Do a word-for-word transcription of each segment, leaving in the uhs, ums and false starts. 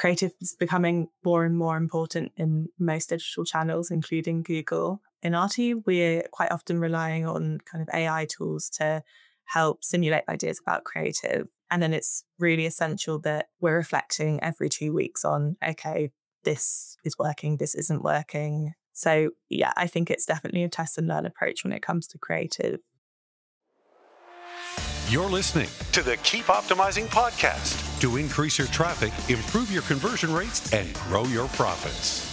creative is becoming more and more important in most digital channels, including Google. In our team, we're quite often relying on kind of A I tools to help simulate ideas about creative. And then it's really essential that we're reflecting every two weeks on, okay, this is working, this isn't working. So yeah, I think it's definitely a test and learn approach when it comes to creative. You're listening to the Keep Optimizing podcast to increase your traffic, improve your conversion rates, and grow your profits.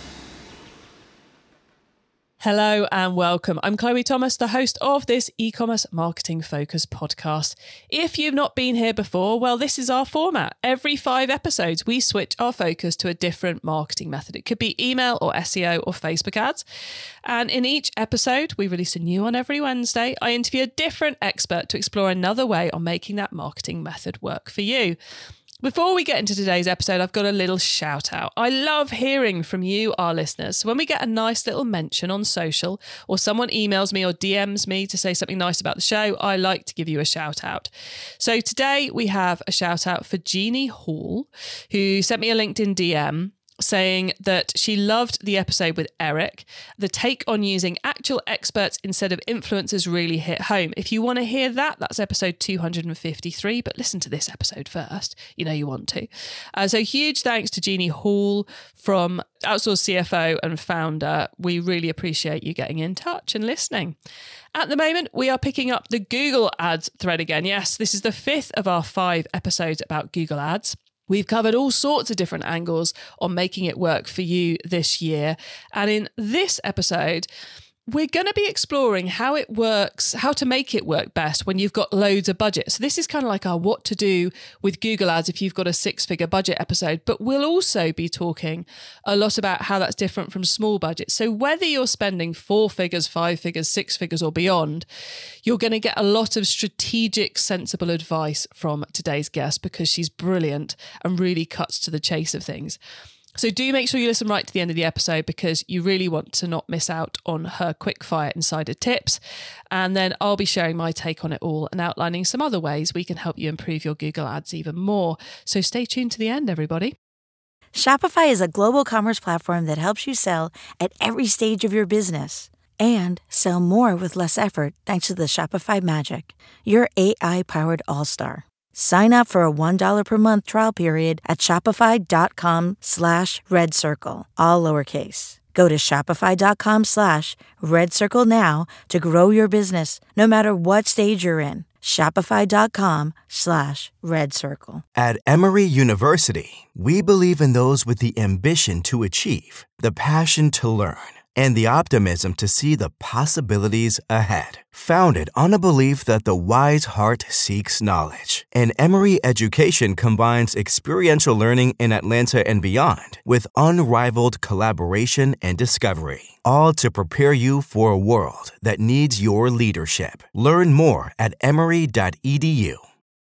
Hello and welcome. I'm Chloe Thomas, the host of this e-commerce marketing focus podcast. If you've not been here before, well, this is our format. Every five episodes, we switch our focus to a different marketing method. It could be email or S E O or Facebook ads. And in each episode, we release a new one every Wednesday. I interview a different expert to explore another way on making that marketing method work for you. Before we get into today's episode, I've got a little shout out. I love hearing from you, our listeners. So when we get a nice little mention on social or someone emails me or D Ms me to say something nice about the show, I like to give you a shout out. So today we have a shout out for Jeannie Hall, who sent me a LinkedIn D M saying that she loved the episode with Eric. The take on using actual experts instead of influencers really hit home. If you want to hear that, that's episode two hundred fifty-three, but listen to this episode first. You know you want to. Uh, so huge thanks to Jeannie Hall from Outsource C F O and founder. We really appreciate you getting in touch and listening. At the moment, we are picking up the Google Ads thread again. Yes, this is the fifth of our five episodes about Google Ads. We've covered all sorts of different angles on making it work for you this year. And in this episode, we're going to be exploring how it works, how to make it work best when you've got loads of budget. So this is kind of like our what to do with Google Ads if you've got a six-figure budget episode. But we'll also be talking a lot about how that's different from small budgets. So whether you're spending four figures, five figures, six figures or beyond, you're going to get a lot of strategic, sensible advice from today's guest because she's brilliant and really cuts to the chase of things. So do make sure you listen right to the end of the episode because you really want to not miss out on her quickfire insider tips. And then I'll be sharing my take on it all and outlining some other ways we can help you improve your Google Ads even more. So stay tuned to the end, everybody. Shopify is a global commerce platform that helps you sell at every stage of your business and sell more with less effort thanks to the Shopify Magic, your A I-powered all-star. Sign up for a one dollar per month trial period at shopify.com slash red circle, all lowercase. Go to shopify.com slash red circle now to grow your business no matter what stage you're in. Shopify.com slash red circle. At Emory University, we believe in those with the ambition to achieve, the passion to learn, and the optimism to see the possibilities ahead. Founded on a belief that the wise heart seeks knowledge, and Emory Education combines experiential learning in Atlanta and beyond with unrivaled collaboration and discovery, all to prepare you for a world that needs your leadership. Learn more at emory dot e d u.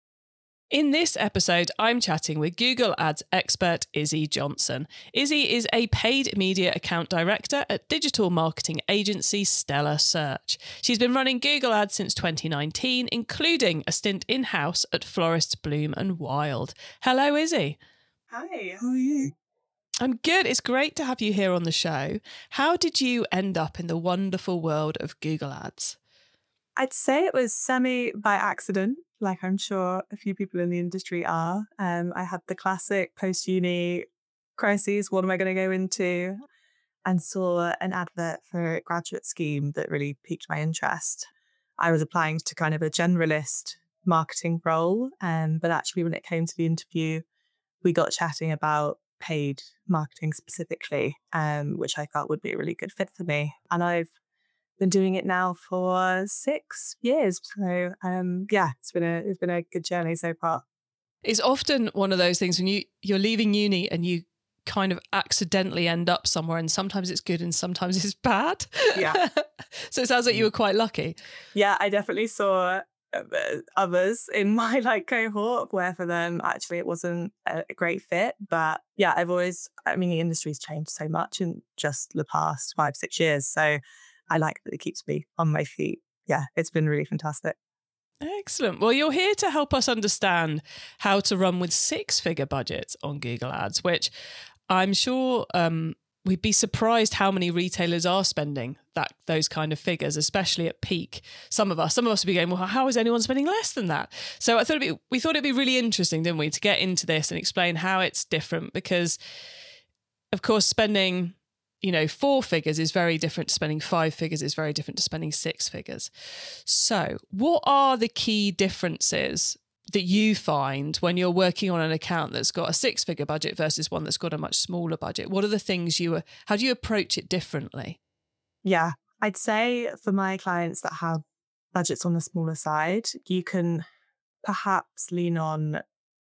In this episode, I'm chatting with Google Ads expert Izzy Johnson. Izzy is a paid media account director at digital marketing agency Stellar Search. She's been running Google Ads since twenty nineteen, including a stint in-house at Florist Bloom and Wild. Hello, Izzy. Hi, how are you? I'm good. It's great to have you here on the show. How did you end up in the wonderful world of Google Ads? I'd say it was semi by accident, like I'm sure a few people in the industry are. Um, I had the classic post-uni crises, what am I going to go into? And saw an advert for a graduate scheme that really piqued my interest. I was applying to kind of a generalist marketing role, um, but actually when it came to the interview, we got chatting about paid marketing specifically, um, which I felt would be a really good fit for me. And I've been doing it now for six years. So um, yeah, it's been a it's been a good journey so far. It's often one of those things when you, you're leaving uni and you kind of accidentally end up somewhere, and sometimes it's good and sometimes it's bad. Yeah. So it sounds like you were quite lucky. Yeah, I definitely saw others in my like cohort where for them actually it wasn't a great fit. But yeah, I've always, I mean, the industry's changed so much in just the past five, six years. So I like that it keeps me on my feet. Yeah, it's been really fantastic. Excellent. Well, you're here to help us understand how to run with six-figure budgets on Google Ads, which I'm sure um, we'd be surprised how many retailers are spending that those kind of figures, especially at peak. Some of us, some of us would be going, well, how is anyone spending less than that? So I thought it'd be, we thought it'd be really interesting, didn't we, to get into this and explain how it's different, because, of course, spending, you know, four figures is very different to spending five figures, is very different to spending six figures. So what are the key differences that you find when you're working on an account that's got a six-figure budget versus one that's got a much smaller budget? What are the things you, how do you approach it differently? Yeah, I'd say for my clients that have budgets on the smaller side, you can perhaps lean on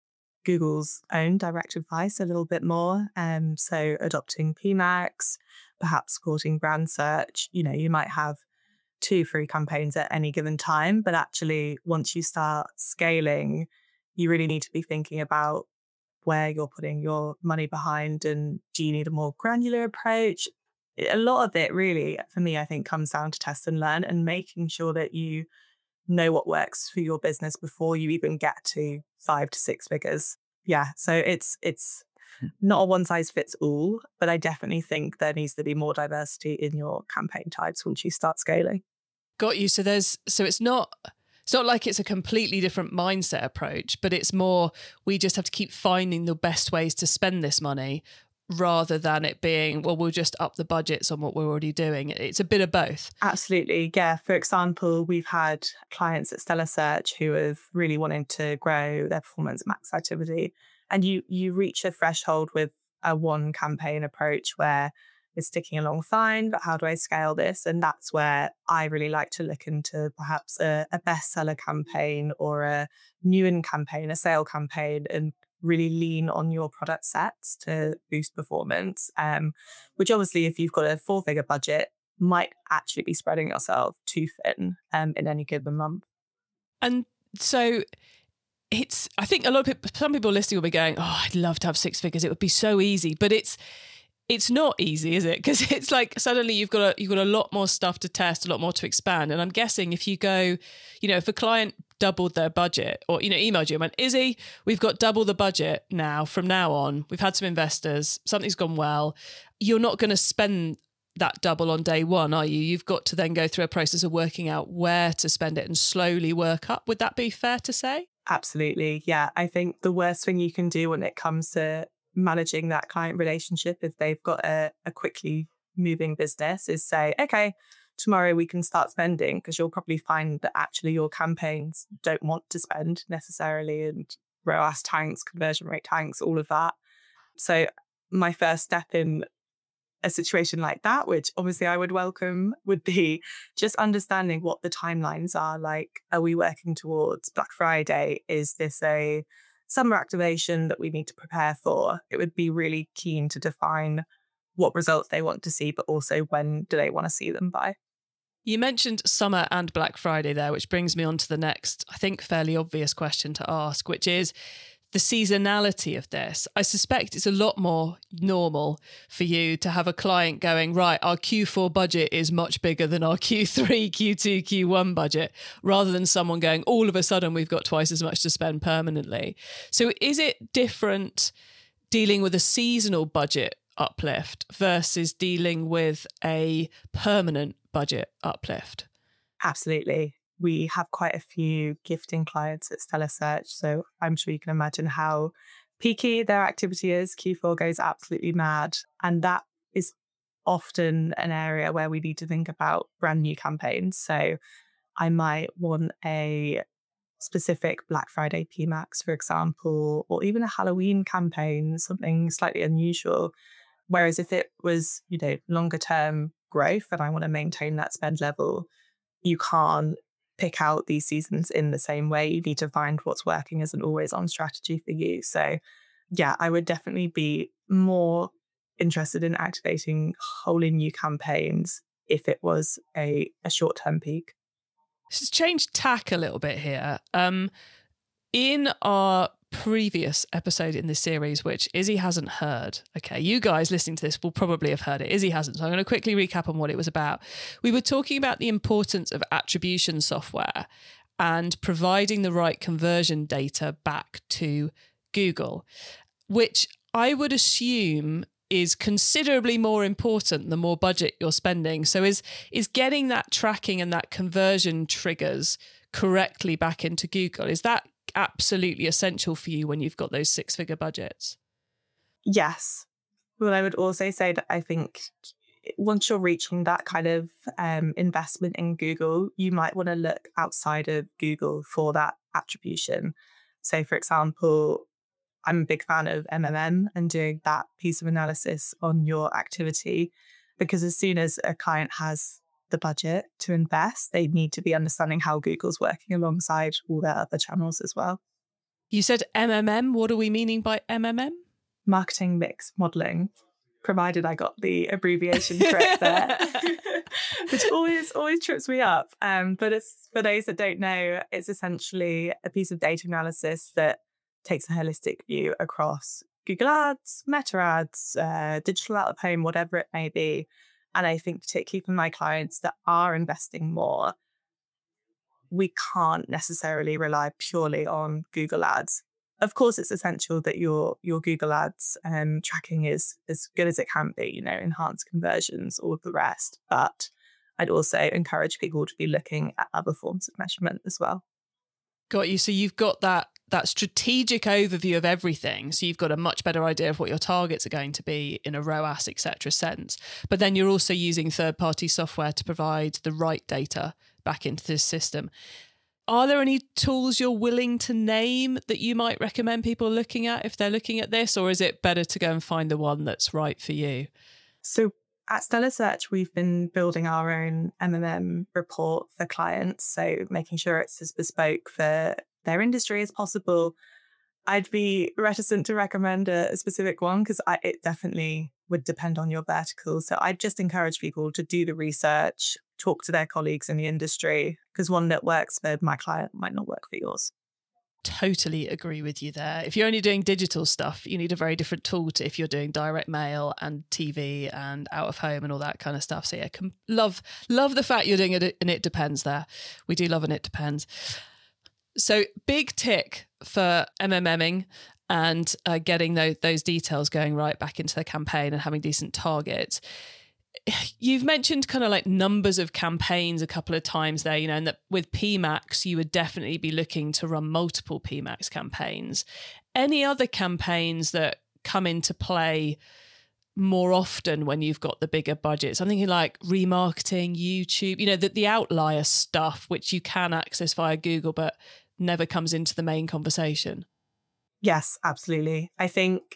Google's own direct advice a little bit more. Um, so adopting P MAX, perhaps supporting brand search. You know, you might have two free campaigns at any given time, but actually once you start scaling, you really need to be thinking about where you're putting your money behind, and do you need a more granular approach? A lot of it really, for me, I think comes down to test and learn and making sure that you know what works for your business before you even get to five to six figures. Yeah. So it's it's not a one size fits all, but I definitely think there needs to be more diversity in your campaign types once you start scaling. Got you. So there's so it's not it's not like it's a completely different mindset approach, but it's more we just have to keep finding the best ways to spend this money, rather than it being, well, we'll just up the budgets on what we're already doing. It's a bit of both. Absolutely. Yeah. For example, we've had clients at Stellar Search who have really wanted to grow their performance max activity. And you you reach a threshold with a one campaign approach where it's sticking along fine, but how do I scale this? And that's where I really like to look into perhaps a, a bestseller campaign or a new in campaign, a sale campaign, and really lean on your product sets to boost performance, um, which obviously if you've got a four figure budget might actually be spreading yourself too thin um, in any given month. And so it's, I think a lot of people, some people listening will be going, oh, I'd love to have six figures. It would be so easy, but it's, it's not easy, is it? Because it's like suddenly you've got a, you've got a lot more stuff to test, a lot more to expand. And I'm guessing if you go, you know, if a client doubled their budget or, you know, emailed you and went, Izzy, we've got double the budget now, from now on, we've had some investors, something's gone well. You're not going to spend that double on day one, are you? You've got to then go through a process of working out where to spend it and slowly work up. Would that be fair to say? Absolutely. Yeah. I think the worst thing you can do when it comes to managing that client relationship, if they've got a, a quickly moving business, is say, okay, tomorrow we can start spending, because you'll probably find that actually your campaigns don't want to spend necessarily, and R O A S tanks, conversion rate tanks, all of that. So my first step in a situation like that, which obviously I would welcome, would be just understanding what the timelines are. Like, are we working towards Black Friday? Is this a summer activation that we need to prepare for? It would be really keen to define what results they want to see, but also when do they want to see them by. You mentioned summer and Black Friday there, which brings me on to the next, I think, fairly obvious question to ask, which is the seasonality of this. I suspect it's a lot more normal for you to have a client going, right, our Q four budget is much bigger than our Q three, Q two, Q one budget, rather than someone going, all of a sudden we've got twice as much to spend permanently. So is it different dealing with a seasonal budget uplift versus dealing with a permanent budget uplift? Absolutely. We have quite a few gifting clients at Stellar Search, so I'm sure you can imagine how peaky their activity is. Q four goes absolutely mad, and that is often an area where we need to think about brand new campaigns. So I might want a specific Black Friday P MAX, for example, or even a Halloween campaign, something slightly unusual. Whereas if it was, you know, longer term growth and I want to maintain that spend level, you can't pick out these seasons in the same way. You need to find what's working as an always on strategy for you. So yeah, I would definitely be more interested in activating wholly new campaigns if it was a, a short-term peak. Let's change tack a little bit here. Um, in our previous episode in this series, which Izzy hasn't heard. Okay, you guys listening to this will probably have heard it. Izzy hasn't, so I'm going to quickly recap on what it was about. We were talking about the importance of attribution software and providing the right conversion data back to Google, which I would assume is considerably more important the more budget you're spending. So is is getting that tracking and that conversion triggers correctly back into Google, is that absolutely essential for you when you've got those six-figure budgets? Yes. But I would also say that I think once you're reaching that kind of um, investment in Google, you might want to look outside of Google for that attribution. So, for example, I'm a big fan of M M M and doing that piece of analysis on your activity, because as soon as a client has the budget to invest, they need to be understanding how Google's working alongside all their other channels as well. You said M M M. What are we meaning by M M M? Marketing mix modeling, provided I got the abbreviation correct there, which always always trips me up. Um, but it's, for those that don't know, it's essentially a piece of data analysis that takes a holistic view across Google Ads, Meta Ads, uh, digital out of home, whatever it may be. And I think particularly for my clients that are investing more, we can't necessarily rely purely on Google Ads. Of course, it's essential that your your Google Ads um, tracking is as good as it can be, you know, enhanced conversions, all of the rest. But I'd also encourage people to be looking at other forms of measurement as well. Got you. So you've got that that strategic overview of everything. So you've got a much better idea of what your targets are going to be in a R O A S, et cetera sense. But then you're also using third-party software to provide the right data back into this system. Are there any tools you're willing to name that you might recommend people looking at if they're looking at this, or is it better to go and find the one that's right for you? So at Stellar Search, we've been building our own M M M report for clients, so making sure it's as bespoke for their industry as possible. I'd be reticent to recommend a, a specific one because it definitely would depend on your vertical. So I'd just encourage people to do the research, talk to their colleagues in the industry, because one that works for my client might not work for yours. Totally agree with you there. If you're only doing digital stuff, you need a very different tool to if you're doing direct mail and T V and out of home and all that kind of stuff. So yeah, can love love the fact you're doing it and it depends there. We do love and it depends. So big tick for MMMing and uh, getting those, those details going right back into the campaign and having decent targets. You've mentioned kind of like numbers of campaigns a couple of times there, you know, and that with P MAX, you would definitely be looking to run multiple P MAX campaigns. Any other campaigns that come into play more often when you've got the bigger budgets? I'm thinking like remarketing, YouTube, you know, the, the outlier stuff, which you can access via Google, but never comes into the main conversation. Yes, absolutely. I think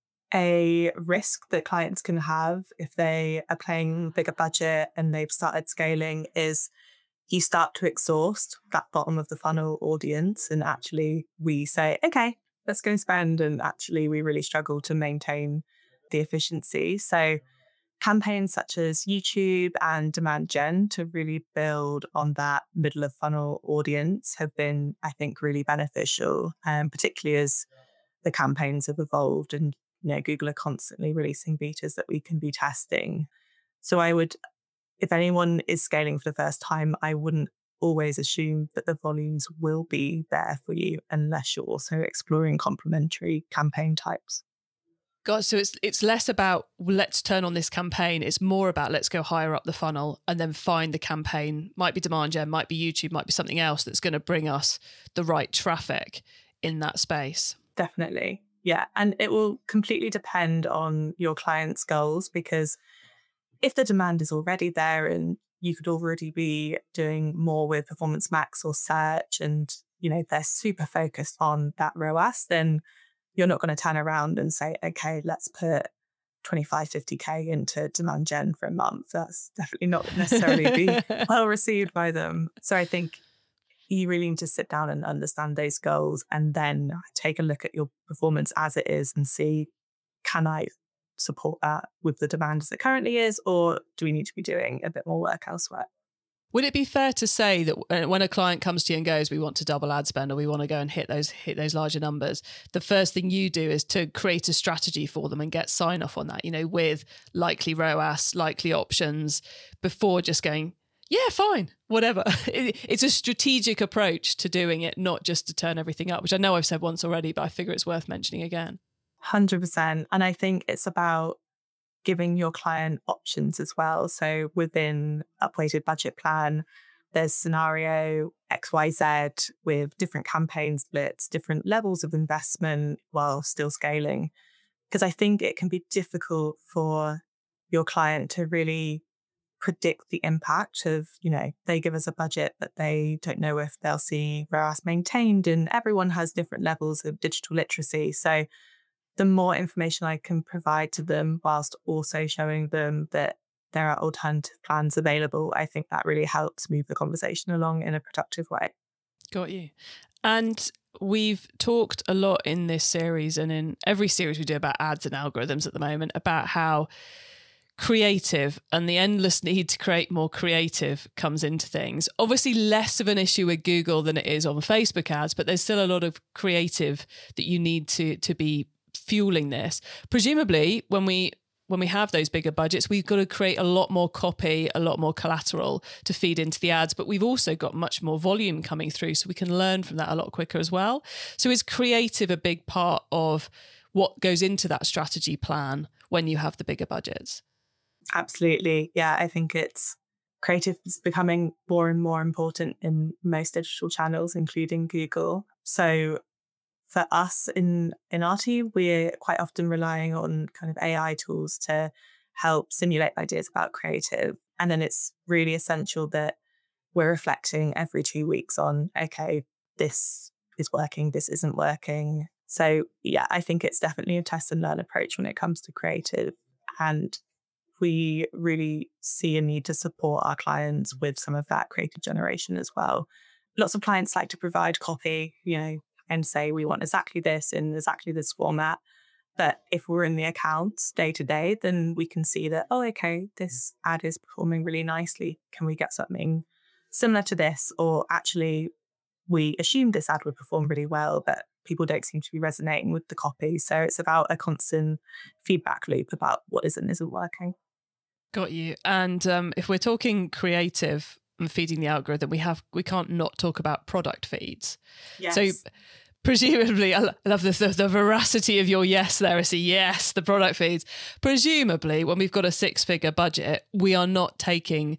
a risk that clients can have if they are playing bigger budget and they've started scaling is you start to exhaust that bottom of the funnel audience. And actually we say, okay, let's go spend. And actually we really struggle to maintain the efficiency. So campaigns such as YouTube and Demand Gen to really build on that middle of funnel audience have been, I think, really beneficial, um, particularly as the campaigns have evolved and, you know, Google are constantly releasing betas that we can be testing. So I would, if anyone is scaling for the first time, I wouldn't always assume that the volumes will be there for you unless you're also exploring complementary campaign types. God, so it's it's less about let's turn on this campaign. It's more about let's go higher up the funnel and then find the campaign. Might be Demand Gen, might be YouTube, might be something else that's going to bring us the right traffic in that space. Definitely. Yeah. And it will completely depend on your client's goals, because if the demand is already there and you could already be doing more with Performance Max or search and, you know, they're super focused on that R O A S, then you're not going to turn around and say, okay, let's put twenty-five, fifty K into Demand Gen for a month. That's definitely not necessarily be well received by them. So I think you really need to sit down and understand those goals and then take a look at your performance as it is and see, can I support that with the demand as it currently is, or do we need to be doing a bit more work elsewhere? Would it be fair to say that when a client comes to you and goes, we want to double ad spend or we want to go and hit those hit those larger numbers, the first thing you do is to create a strategy for them and get sign off on that, you know, with likely R O A S, likely options, before just going, yeah, fine, whatever. It, it's a strategic approach to doing it, not just to turn everything up, which I know I've said once already, but I figure it's worth mentioning again. one hundred percent. And I think it's about giving your client options as well. So within Upweighted Budget Plan, there's scenario X Y Z with different campaign splits, different levels of investment while still scaling. Because I think it can be difficult for your client to really predict the impact of, you know, they give us a budget, but they don't know if they'll see R O A S maintained, and everyone has different levels of digital literacy. So the more information I can provide to them whilst also showing them that there are alternative plans available, I think that really helps move the conversation along in a productive way. Got you. And we've talked a lot in this series and in every series we do about ads and algorithms at the moment about how creative and the endless need to create more creative comes into things. Obviously less of an issue with Google than it is on Facebook ads, but there's still a lot of creative that you need to to be fueling this. Presumably when we when we have those bigger budgets, we've got to create a lot more copy, a lot more collateral to feed into the ads, but we've also got much more volume coming through, so we can learn from that a lot quicker as well. So is creative a big part of what goes into that strategy plan when you have the bigger budgets? Absolutely. Yeah, I think it's creative is becoming more and more important in most digital channels, including Google. So for us in, in our team, we're quite often relying on kind of A I tools to help simulate ideas about creative. And then it's really essential that we're reflecting every two weeks on, okay, this is working, this isn't working. So yeah, I think it's definitely a test and learn approach when it comes to creative. And we really see a need to support our clients with some of that creative generation as well. Lots of clients like to provide copy, you know, and say, we want exactly this in exactly this format. But if we're in the accounts day to day, then we can see that, oh, okay, this ad is performing really nicely. Can we get something similar to this? Or actually, we assumed this ad would perform really well, but people don't seem to be resonating with the copy. So it's about a constant feedback loop about what is and isn't working. Got you. And um, if we're talking creative and feeding the algorithm, we have we can't not talk about product feeds. Yes. So presumably, I love the, the, the veracity of your yes there. I see, yes, the product feeds. Presumably, when we've got a six-figure budget, we are not taking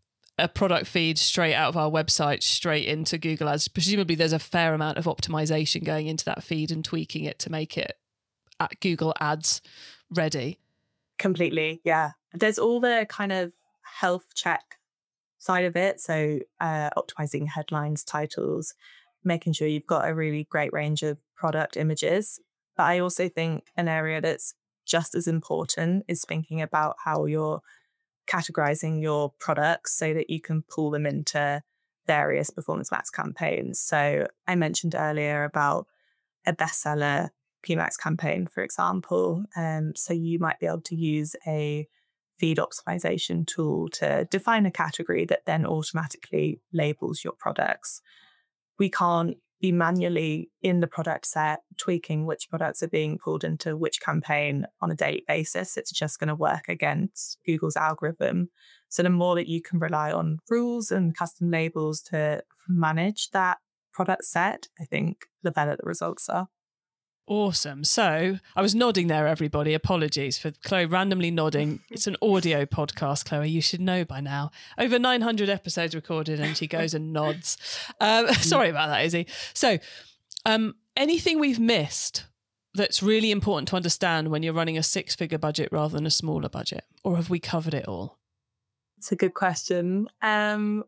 a product feed straight out of our website straight into Google Ads. Presumably, there's a fair amount of optimization going into that feed and tweaking it to make it at Google Ads ready. Completely, yeah. There's all the kind of health check side of it. So uh, optimizing headlines, titles, making sure you've got a really great range of product images. But I also think an area that's just as important is thinking about how you're categorizing your products so that you can pull them into various performance max campaigns. So I mentioned earlier about a bestseller P MAX campaign, for example. Um, so you might be able to use a feed optimization tool to define a category that then automatically labels your products. We can't be manually in the product set tweaking which products are being pulled into which campaign on a daily basis. It's just going to work against Google's algorithm. So the more that you can rely on rules and custom labels to manage that product set, I think the better the results are. Awesome. So I was nodding there, everybody. Apologies for Chloe randomly nodding. It's an audio podcast, Chloe. You should know by now. Over nine hundred episodes recorded and she goes and nods. Um, sorry about that, Izzy. So um, anything we've missed that's really important to understand when you're running a six-figure budget rather than a smaller budget? Or have we covered it all? It's a good question. Um,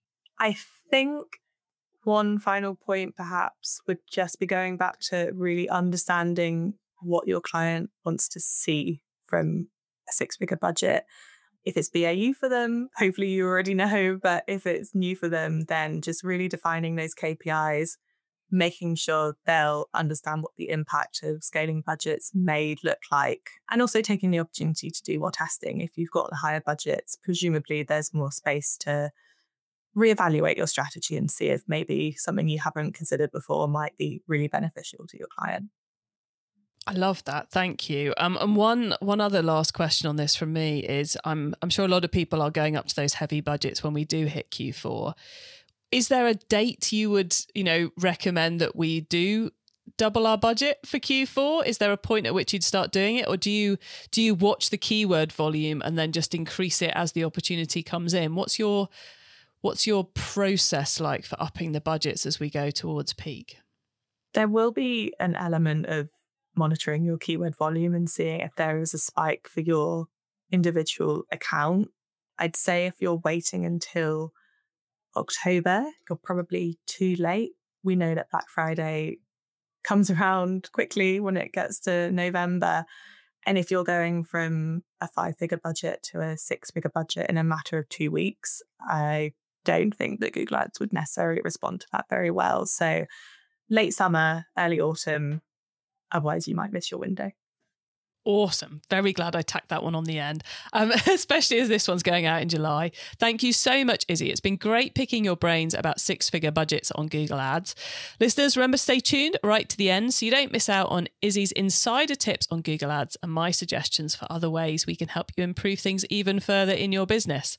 I think one final point perhaps would just be going back to really understanding what your client wants to see from a six-figure budget. If it's B A U for them, hopefully you already know, but if it's new for them, then just really defining those K P Is, making sure they'll understand what the impact of scaling budgets may look like, and also taking the opportunity to do more testing. If you've got the higher budgets, presumably there's more space to reevaluate your strategy and see if maybe something you haven't considered before might be really beneficial to your client. I love that. Thank you. Um, and one one other last question on this from me is I'm I'm sure a lot of people are going up to those heavy budgets when we do hit Q four. Is there a date you would, you know, recommend that we do double our budget for Q four? Is there a point at which you'd start doing it? Or do you do you watch the keyword volume and then just increase it as the opportunity comes in? What's your what's your process like for upping the budgets as we go towards peak? There will be an element of monitoring your keyword volume and seeing if there is a spike for your individual account. I'd say if you're waiting until October, you're probably too late. We know that Black Friday comes around quickly when it gets to November. And if you're going from a five-figure budget to a six-figure budget in a matter of two weeks, I don't think that Google Ads would necessarily respond to that very well. So late summer, early autumn, otherwise you might miss your window. Awesome. Very glad I tacked that one on the end, um, especially as this one's going out in July. Thank you so much, Izzy. It's been great picking your brains about six-figure budgets on Google Ads. Listeners, remember, stay tuned right to the end so you don't miss out on Izzy's insider tips on Google Ads and my suggestions for other ways we can help you improve things even further in your business.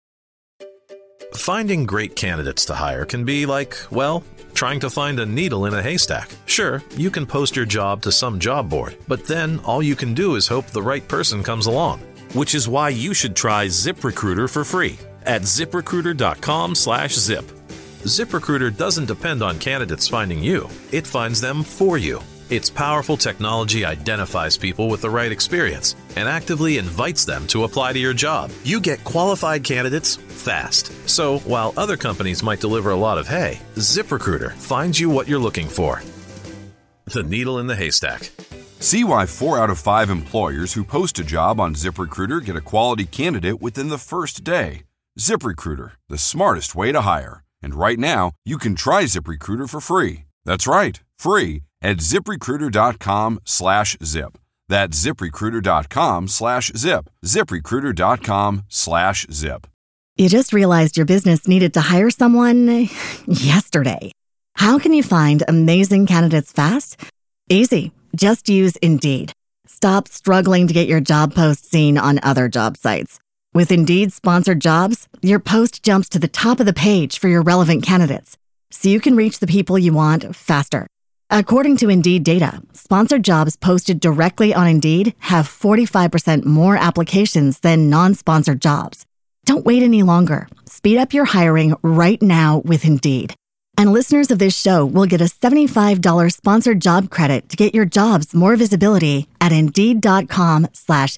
Finding great candidates to hire can be like, well, trying to find a needle in a haystack. Sure, you can post your job to some job board, but then all you can do is hope the right person comes along. Which is why you should try ZipRecruiter for free at ZipRecruiter.com slash zip. ZipRecruiter doesn't depend on candidates finding you. It finds them for you. Its powerful technology identifies people with the right experience and actively invites them to apply to your job. You get qualified candidates fast. So while other companies might deliver a lot of hay, ZipRecruiter finds you what you're looking for. The needle in the haystack. See why four out of five employers who post a job on ZipRecruiter get a quality candidate within the first day. ZipRecruiter, the smartest way to hire. And right now, you can try ZipRecruiter for free. That's right, free at ZipRecruiter.com slash zip. That's ZipRecruiter.com slash zip. ZipRecruiter.com slash zip. You just realized your business needed to hire someone yesterday. How can you find amazing candidates fast? Easy. Just use Indeed. Stop struggling to get your job post seen on other job sites. With Indeed sponsored jobs, your post jumps to the top of the page for your relevant candidates, so you can reach the people you want faster. According to Indeed data, sponsored jobs posted directly on Indeed have forty-five percent more applications than non-sponsored jobs. Don't wait any longer. Speed up your hiring right now with Indeed. And listeners of this show will get a seventy-five dollars sponsored job credit to get your jobs more visibility at Indeed.com slash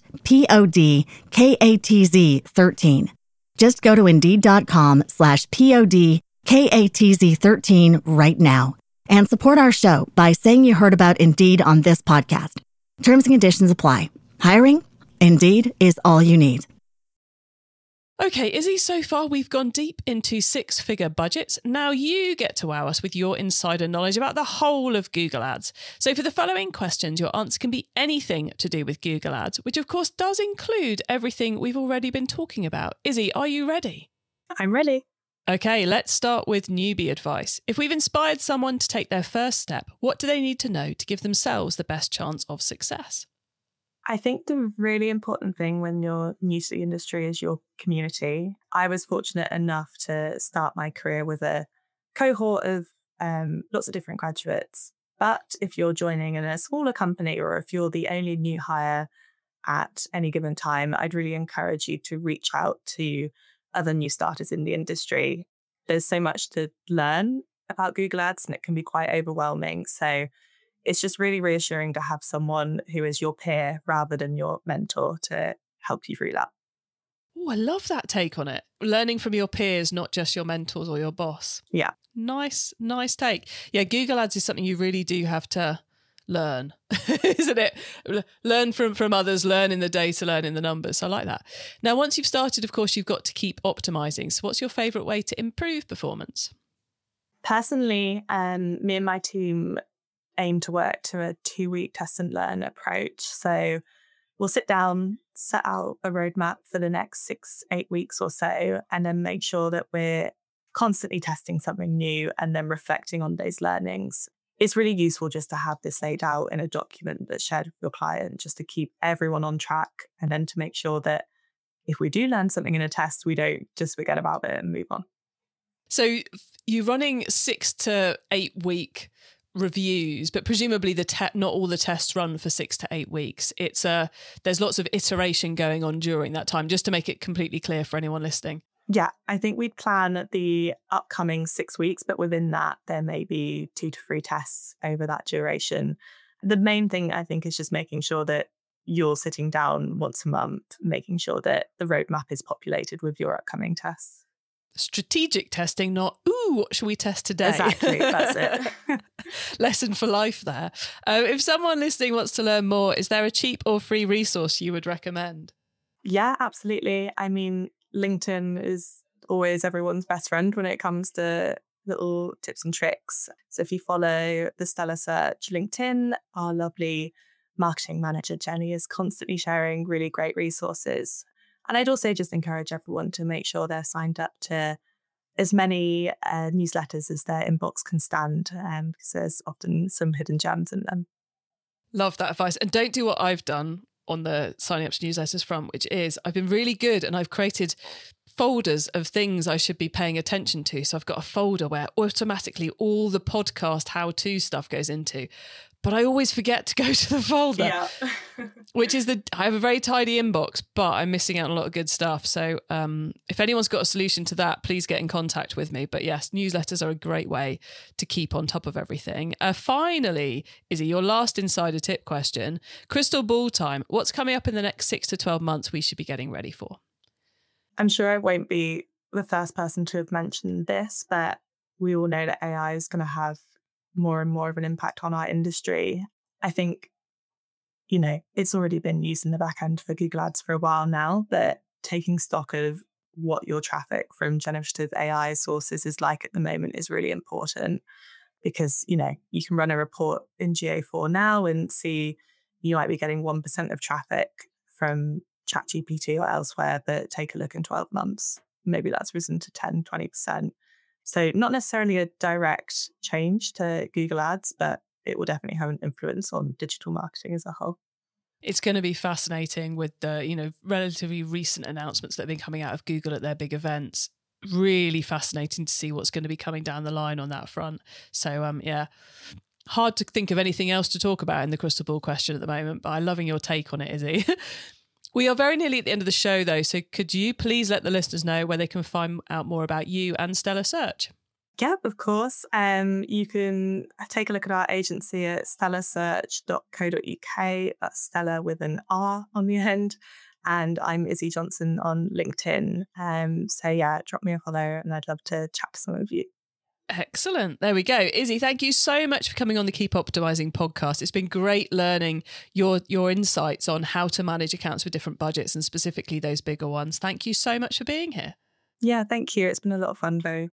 P-O-D-K-A-T-Z 13. Just go to Indeed.com slash P-O-D-K-A-T-Z 13 right now and support our show by saying you heard about Indeed on this podcast. Terms and conditions apply. Hiring? Indeed is all you need. Okay, Izzy, so far we've gone deep into six-figure budgets. Now you get to wow us with your insider knowledge about the whole of Google Ads. So for the following questions, your answer can be anything to do with Google Ads, which of course does include everything we've already been talking about. Izzy, are you ready? I'm ready. Okay, let's start with newbie advice. If we've inspired someone to take their first step, what do they need to know to give themselves the best chance of success? I think the really important thing when you're new to the industry is your community. I was fortunate enough to start my career with a cohort of um, lots of different graduates. But if you're joining in a smaller company or if you're the only new hire at any given time, I'd really encourage you to reach out to other new starters in the industry. There's so much to learn about Google Ads and it can be quite overwhelming. So it's just really reassuring to have someone who is your peer rather than your mentor to help you through that. Oh, I love that take on it. Learning from your peers, not just your mentors or your boss. Yeah. Nice, nice take. Yeah, Google Ads is something you really do have to learn, isn't it? Learn from, from others, learn in the data, learn in the numbers. I like that. Now, once you've started, of course, you've got to keep optimizing. So what's your favorite way to improve performance? Personally, um, me and my team aim to work to a two-week test and learn approach. So we'll sit down, set out a roadmap for the next six, eight weeks or so, and then make sure that we're constantly testing something new and then reflecting on those learnings. it's really useful just to have this laid out in a document that's shared with your client, just to keep everyone on track, and then to make sure that if we do learn something in a test, we don't just forget about it and move on. So you're running six to eight week reviews, but presumably the te- not all the tests run for six to eight weeks. It's a, there's lots of iteration going on during that time, just to make it completely clear for anyone listening. Yeah, I think we'd plan the upcoming six weeks, but within that, there may be two to three tests over that duration. The main thing, I think, is just making sure that you're sitting down once a month, making sure that the roadmap is populated with your upcoming tests. Strategic testing, not, ooh, what should we test today? Exactly, that's it. Lesson for life there. Uh, if someone listening wants to learn more, is there a cheap or free resource you would recommend? Yeah, absolutely. I mean, LinkedIn is always everyone's best friend when it comes to little tips and tricks. So if you follow the Stellar Search LinkedIn, our lovely marketing manager, Jenny, is constantly sharing really great resources. And I'd also just encourage everyone to make sure they're signed up to as many uh, newsletters as their inbox can stand, um, because there's often some hidden gems in them. Love that advice. And don't do what I've done on the signing up to newsletters front, which is I've been really good and I've created folders of things I should be paying attention to. So I've got a folder where automatically all the podcast how-to stuff goes into. But I always forget to go to the folder, yeah. which is the, I have a very tidy inbox, but I'm missing out on a lot of good stuff. So um, if anyone's got a solution to that, please get in contact with me. But yes, newsletters are a great way to keep on top of everything. Uh, finally, Izzy, your last insider tip question, crystal ball time. What's coming up in the next six to twelve months we should be getting ready for? I'm sure I won't be the first person to have mentioned this, but we all know that A I is going to have more and more of an impact on our industry. I think, you know, it's already been used in the back end for Google Ads for a while now, but taking stock of what your traffic from generative A I sources is like at the moment is really important, because, you know, you can run a report in G A four now and see you might be getting one percent of traffic from ChatGPT or elsewhere, but take a look in twelve months, maybe that's risen to ten, twenty percent. So not necessarily a direct change to Google Ads, but it will definitely have an influence on digital marketing as a whole. It's going to be fascinating with the, you know, relatively recent announcements that have been coming out of Google at their big events. Really fascinating to see what's going to be coming down the line on that front. So, um, yeah, hard to think of anything else to talk about in the crystal ball question at the moment, but I'm loving your take on it, Izzy. We are very nearly at the end of the show, though, so could you please let the listeners know where they can find out more about you and Stellar Search? Yeah, of course. Um, you can take a look at our agency at stellar search dot co dot uk. That's Stellar with an R on the end. And I'm Izzy Johnson on LinkedIn. Um, so yeah, drop me a follow and I'd love to chat to some of you. Excellent. There we go. Izzy, thank you so much for coming on the Keep Optimizing podcast. It's been great learning your your insights on how to manage accounts with different budgets and specifically those bigger ones. Thank you so much for being here. Yeah, thank you. It's been a lot of fun, though.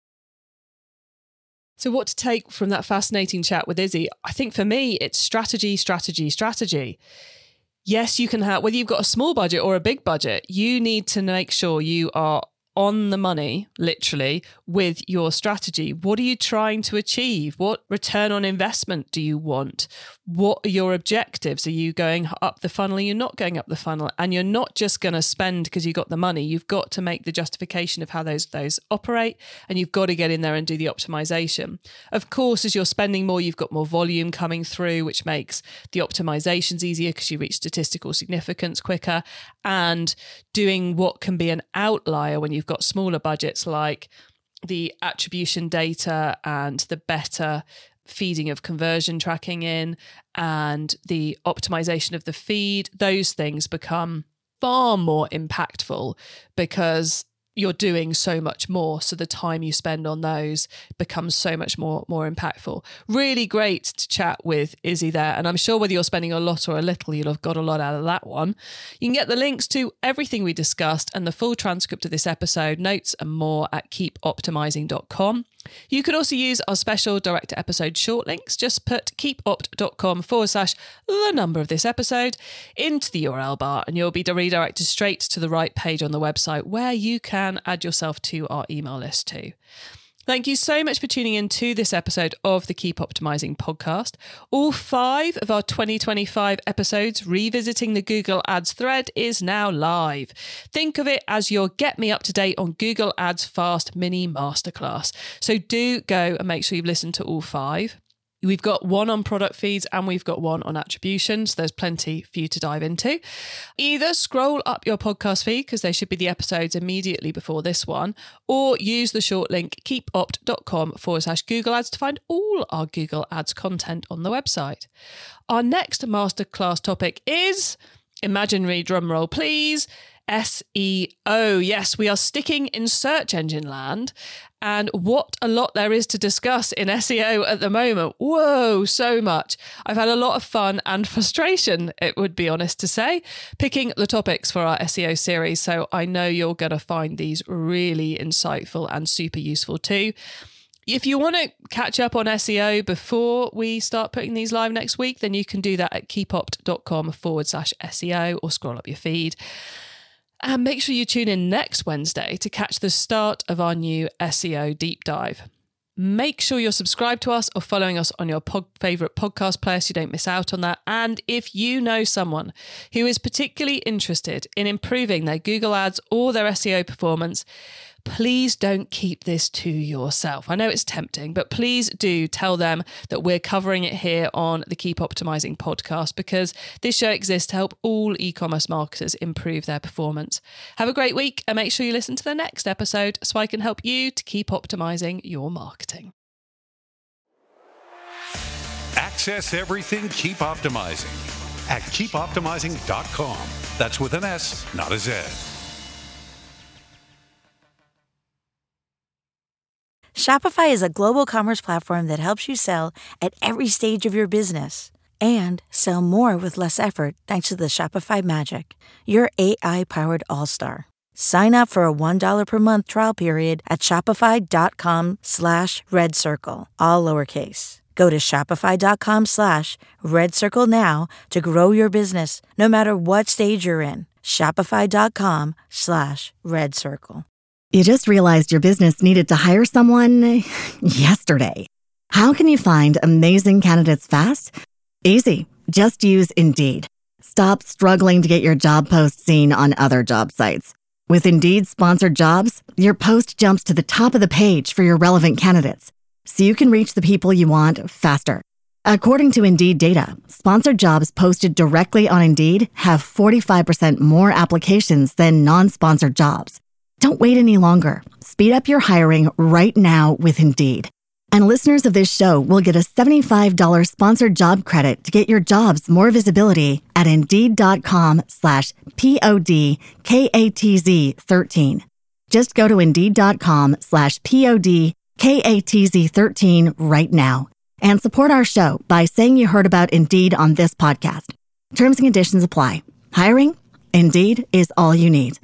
So what to take from that fascinating chat with Izzy? I think for me, it's strategy, strategy, strategy. Yes, you can have, whether you've got a small budget or a big budget, you need to make sure you are on the money, literally, with your strategy. What are you trying to achieve? What return on investment do you want? What are your objectives? Are you going up the funnel? Are you not going up the funnel? And you're not just going to spend because you got the money. You've got to make the justification of how those those operate, and you've got to get in there and do the optimization. Of course, as you're spending more, you've got more volume coming through, which makes the optimizations easier because you reach statistical significance quicker. And doing what can be an outlier when you've got smaller budgets, like the attribution data and the better feeding of conversion tracking in and the optimization of the feed, those things become far more impactful because you're doing so much more. So the time you spend on those becomes so much more, more impactful. Really great to chat with Izzy there. And I'm sure whether you're spending a lot or a little, you'll have got a lot out of that one. You can get the links to everything we discussed and the full transcript of this episode, notes and more at keep optimizing dot com. You could also use our special direct to episode short links. Just put keepopt.com forward slash the number of this episode into the U R L bar and you'll be redirected straight to the right page on the website where you can add yourself to our email list too. Thank you so much for tuning in to this episode of the Keep Optimizing podcast. All five of our twenty twenty-five episodes revisiting the Google Ads thread is now live. Think of it as your Get Me Up to Date on Google Ads Fast mini masterclass. So do go and make sure you've listened to all five. We've got one on product feeds and we've got one on attribution. So there's plenty for you to dive into. Either scroll up your podcast feed, because they should be the episodes immediately before this one, or use the short link keepopt.com forward slash Google Ads to find all our Google Ads content on the website. Our next masterclass topic is, imaginary drum roll please, S E O. Yes, we are sticking in search engine land, and what a lot there is to discuss in S E O at the moment. Whoa, so much. I've had a lot of fun and frustration, it would be honest to say, picking the topics for our S E O series. So I know you're going to find these really insightful and super useful too. If you want to catch up on S E O before we start putting these live next week, then you can do that at keepopt.com forward slash SEO or scroll up your feed. And make sure you tune in next Wednesday to catch the start of our new S E O deep dive. Make sure you're subscribed to us or following us on your pod- favourite podcast player so you don't miss out on that. And if you know someone who is particularly interested in improving their Google Ads or their S E O performance, please don't keep this to yourself. I know it's tempting, but please do tell them that we're covering it here on the Keep Optimizing podcast, because this show exists to help all e-commerce marketers improve their performance. Have a great week and make sure you listen to the next episode so I can help you to keep optimizing your marketing. Access everything Keep Optimizing at keep optimizing dot com. That's with an S, not a Z. Shopify is a global commerce platform that helps you sell at every stage of your business and sell more with less effort thanks to the Shopify Magic, your A I-powered all-star. Sign up for a one dollar per month trial period at shopify.com slash red circle, all lowercase. Go to shopify.com slash red circle now to grow your business no matter what stage you're in. Shopify.com slash red circle. You just realized your business needed to hire someone yesterday. How can you find amazing candidates fast? Easy. Just use Indeed. Stop struggling to get your job post seen on other job sites. With Indeed sponsored jobs, your post jumps to the top of the page for your relevant candidates, so you can reach the people you want faster. According to Indeed data, sponsored jobs posted directly on Indeed have forty-five percent more applications than non-sponsored jobs. Don't wait any longer. Speed up your hiring right now with Indeed. And listeners of this show will get a seventy-five dollars sponsored job credit to get your jobs more visibility at Indeed.com slash P-O-D-K-A-T-Z 13. Just go to Indeed.com slash P-O-D-K-A-T-Z 13 right now and support our show by saying you heard about Indeed on this podcast. Terms and conditions apply. Hiring? Indeed is all you need.